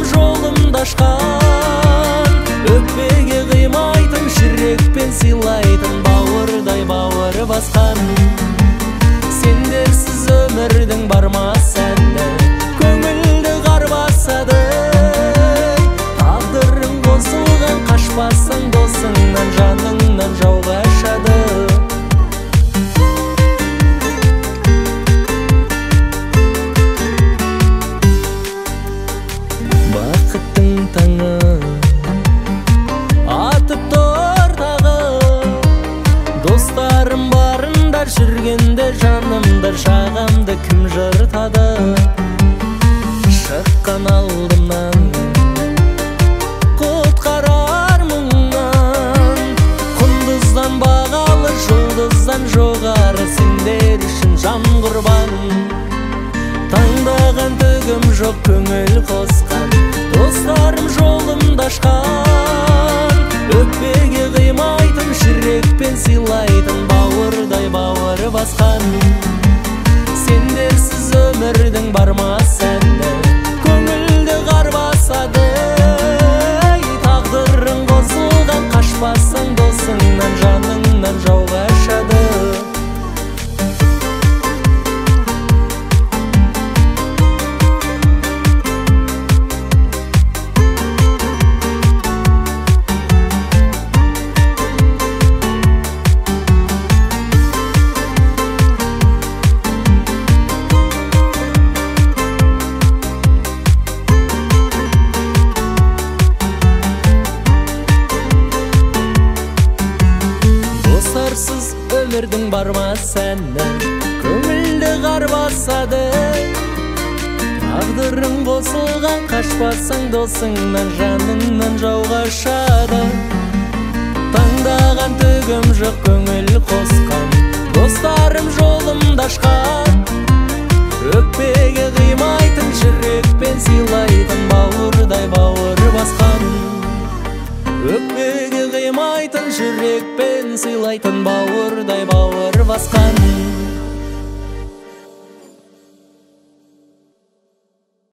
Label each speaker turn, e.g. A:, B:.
A: жолымды ашқан, өкпеге қимайтын, жүрекпен сыйлайтын, бауырдай бауыр басқан. Сендерсіз өмірдің бармас әнді, көңілді қар басады. Тағдырың қосылған, қашпасың досыңнан, жаныңнан жауға ашады. Бақыттың таңы атып тұр тағы, достарым барында жүргенде жанымды, жағамды кім жыртады. Шыққан алдымнан құтқарар мұңнан, құндыздан бағалы, жұлдыздан жоғары, сендер үшін жан құрбан. Таңдаған түгім жоқ, көңіл қосқан, достарым жолымды ашқан, өкпеге қимайтын, жүрекпен сыйлайтын, бауырдай бауыр басқан. Сендерсіз өмірдің бармас әнді, көңілді қар басады. Тағдырың қосылған, қашпасың досыңнан, жаныңнан жауға ашады. Достарсыз өмірдің бармас әні, көңілді қар басады. Тағдырың қосылған, қашпасың досыңнан, жаныңнан жауға ашады. Таңдаған түгім жоқ, көңіл қосқан, достарым жолымды ашқан, өкпеге қимайтын, жүрекпен сыйлайтын, бауырдай бауыр басқан. Өкпеге қимайтын, жүрекпен сыйлайтын, бауырдай бауыр басқан.